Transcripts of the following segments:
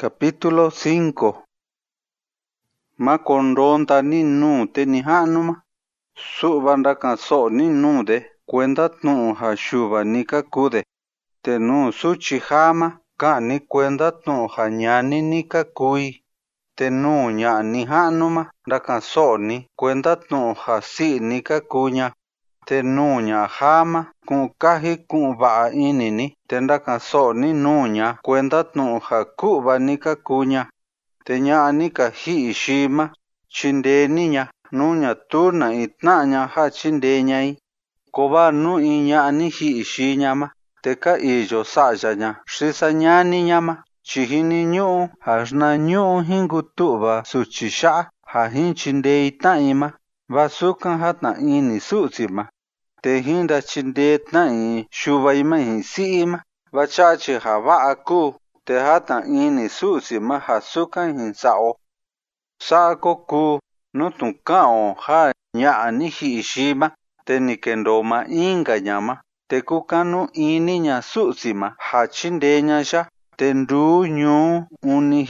Capítulo 5. Ma kondonta ninu te ni hanuma. Subanda kan so ninu de cuenta tnu ha shuba ni ka kude. Te nu suchi hama ka ni cuenta tnu ha nyani ni ka kui. Te nu nya ni hanuma da kan so ni cuenta tnu ha si ni ka kunya. Te nu nya hama kun kahi kun ba ini ni te da kan so ni nu nya cuenta tnu ha kuba ni ka kunya. Te nya ni ka hi shima chinde ni nya nu nya tu na itna nya ha chinde nya I. Koba nu I nya ni hi shi nya ma te ka iyo sa ya nya shisa nya ni nya ma chihini nyu ha shna nyu hingu tuba suchi sha ha hin chinde itna ima va sukan ha na ini suci ma te hinda chinde tna I shuba ima hi si ima va chachi ha va aku te hata ini suci ma ha sukan hin sao. Sa koku no tunkao ha nya ni hi shima te ni kendo ma inga nyama te kukanu ini nya suci ma ha chinde nya sha te ndu nyu uni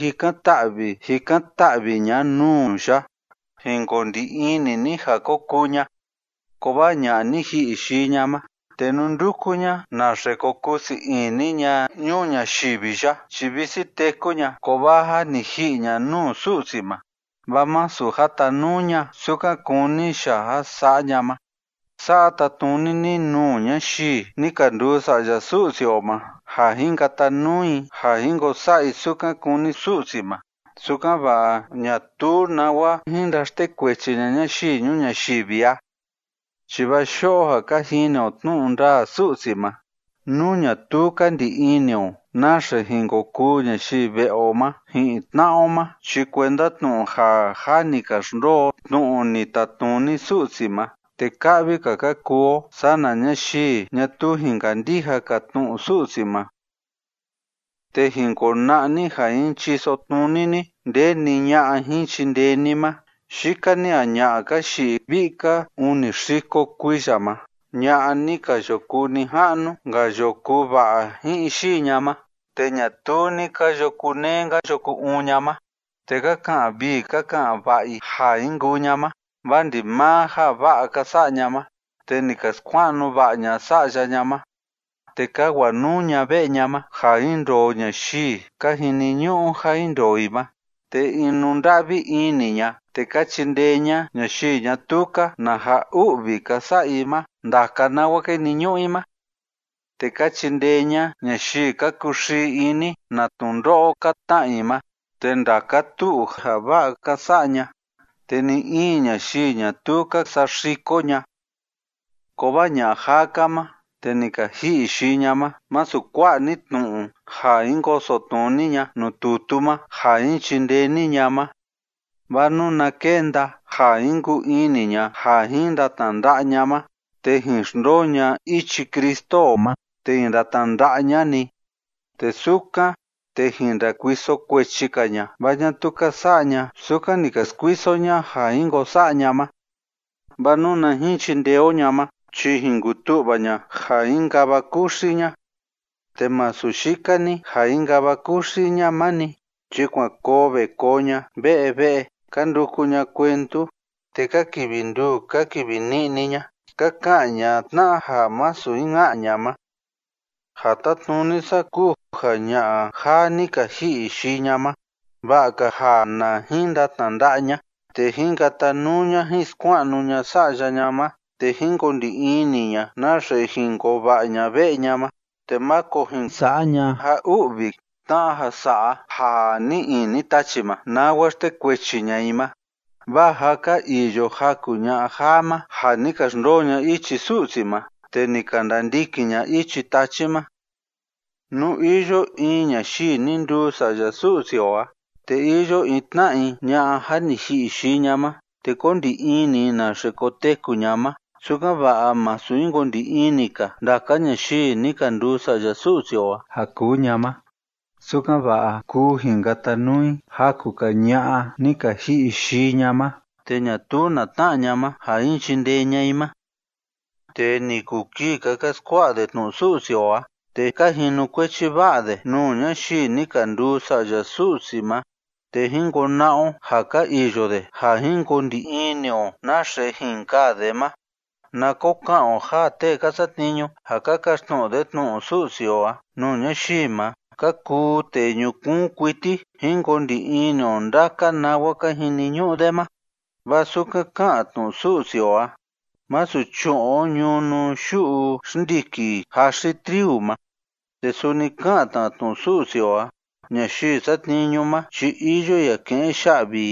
hikatabi nya nu sha hingondi ini ni ha kokunya koba nya ni hi shi nyama te nundukunya na shekokusi ini nya nyu nya shibisha shibisi tekunya kobaha ni hi nya nu suci ma vama su hata nunya suka kuni sha sa nyama sa tatuni ni nu nya shi ni kandu sa ya suci ma ha hinga tanui ha hingo sa I suka kuni suci ma suka va nya tu na wa hinda ste kwechi nya shi nyu nya shibia chiba shoha ka hino tnunda suci ma nunya tu kandi inyo nashe hingo kunya shi veoma hi tnaoma chi cuenta tnu ha ni ka shndo tnu ni tatuni suci ma te kabi ka kuo sana nya shi nya tu hinga ndija ka tnu suci ma te hingo na ni ha inchi so tnuni ni de ni nya hin chinde ni ma shika ni anya ka shi bika uni shiko kuisha ma nya ni ka yoku ni hanu nga yoku ba hi shi nya ma te nya tu ni ka yoku ne nga yoku unya ma te ka kan bi ka kan ba I ha ingu nya ma bandi ma ha ba ka sa nya ma te ni ka skwanu ba nya sa ya nya ma te ka wanu nya be nya ma ha indo nya shi ka hini nyu ha indo I ma te inundabi ini nya te ka chinde nya shi nya tuka na ha ubi ka sa ima ndaka na wake ni nyu ima te ka chinde nya shi ka kushi ini na tundo ka ta ima te ndaka tu ha ba ka sa nya te ni nya shi nya tuka sa shiko nya koba nya haka ma te ni ka hi shi nya ma su kwa ni tnu ha ingo so tuni nya no tutuma ha in chinde ni nya ma vanu na kenda ha ingu ini nya ha hinda tanda nya ma te hin shndo nya ichi Kristo ma te hinda tanda nya ni te suka te hinda kuiso kwechika nya vanya tuka sa nya suka ni ka skuiso nya ha ingo sa nya ma vanu na hin chindeo nya ma chi hingu tuba nya ha inga bakushi nya te masushika ni ha inga bakushi nya mani chikwa kobe konya be kanduku nya kwentu te ka kibindu ka kibini niña ka kanya tna ha masu inga nya ma hata tnuni sa ku ha nya ha ni ka hi shi nya ma ba ka ha na hinda tanda nya te hinga tanunya hiskwanu nya sa ya nya ma te hingo ndi ini nya na she hingo ba nya be nya ma te mako hin sa nya ha ubi ta ha sa ha ni ini tachima na waste kwechi nya ima ba ha ka iyo haku nya hama ha ni ka shndo ichi suci ma te ni ka ndandiki nya ichi tachima nu iyo nya shi ni ndu sa ya suci oa te iyo itna nya ha ni hi shi nya ma te kondi ini na shekoteku nya ma suka ba ma su ingondi ini ka ndaka nya shi ni ka ndu sa ya suci oa haku nya ma suka ba ku hinga tanui haku ka nya ni ka hi shi nya ma te nya tu na ta nya ma ha in chinde nya ima te ni ku ki ka skwa de tnu suci oa te ka jinu kuechi va'ade nuu ñayii ni ka nduu sa'ya su'si ma te jinkuna'u ja ka iyode ja jinkundi'inio naxe jinkade ma na ko ka'an ja tee ka satniñu ja ka kaxtnu'ude tnu'u su'sio nuu ñayii ma ka kuu te ñukuun kuiti jinkundi'inio ndaka nawa ka jiniñu'ude ma va sukan ka'an tnu'u su'sio masu chu'un ñunu xu'u xndiki jaxi triu ma te suni ka'an tan tnu'u su'sio ñayii satniñu ma chi iyo ya ke'en xa'vi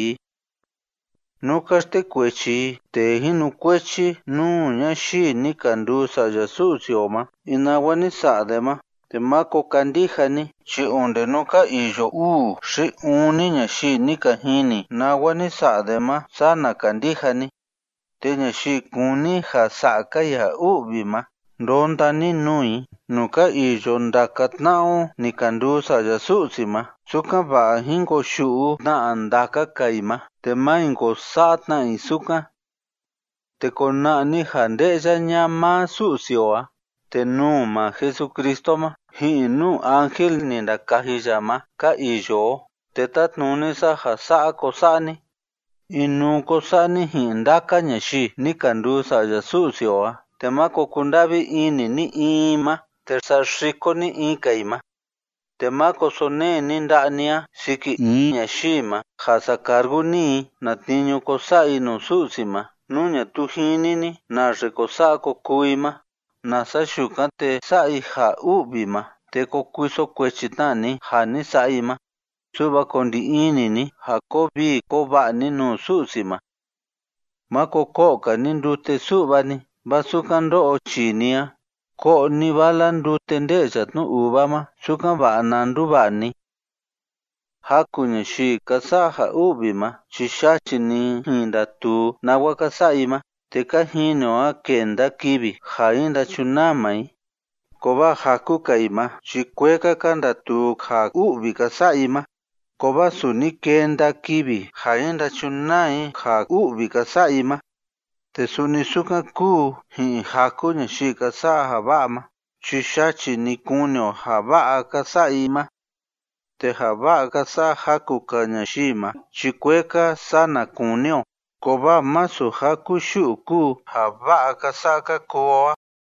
nu kaxtekuechi te jinukuechi nuu ñayii ni ka nduu sa'ya su'sio ma inawa ni sa'ade ma te ma ko kandijani chi onde nu ka iyo xi uni ñayii ni ka jini nawa ni sa'ade ma sana kandijani te ñayii kuni ja sa'a ya u'vi ma ndontani nui nu ka iyo ndakatna'u ni ka nduu sa'ya su'si ma sukan va'a jinkoxu'u tna'a ndaka kai ma te ma jinkosa'a tna'i sukan te kona'ni ja nde'ya ña maa su'sio te nuu ma Jesucristo ma ji'in nuu ángel ni ndakaji ya ma ka iyo te tatnuni sa ja sa'a kosa'ani inuu kosa'ani ji'in ndaka ñayii ni ka nduu sa'ya su'sio te ma ko kunda'vi ini ni in ma te saxiko ni in kai ma te ma ko sonee ni nda'ni siki in ñayii ma ja sakargu ni na tniñu kosa'i nuu su'si ma nuu ñatu jinini naxe kosa'a ko kui ma nasa yukan te sa'i ja u'vi ma te ko kuiso kuechi tna'ni ja ni sa'i ma su'va kondi'ini ni ja ko vii ko va'ani nuu su'si ma ko ko'ka ni ndute su'vani va sukan ndo'o chini ko'o ni vala ndute nde'ya tnu uva ma sukan va'a na nduva'ani jaku ñayii ka sa'a ja u'vi ma chi xachi ni jindatu nawa ka sa'i ma te ka jinio kenda kivi ja jindachunaa mai ko va jaku kai ma chi kueka ka ndatu ja u'vi ka sa'i ma ko va suni kenda kivi ja jindachunai ja u'vi ka sa'i ma te suni sukan kuu ji'in jaku ñayii ka sa'a ja va'a ma chi xachi ni kunio ja va'a ka sa'i ma te ja va'a ka sa'a jaku ka ñayii ma chi kueka sana kunio ko va masu jaku xu'u kuu ja va'a ka sa'a ka kuo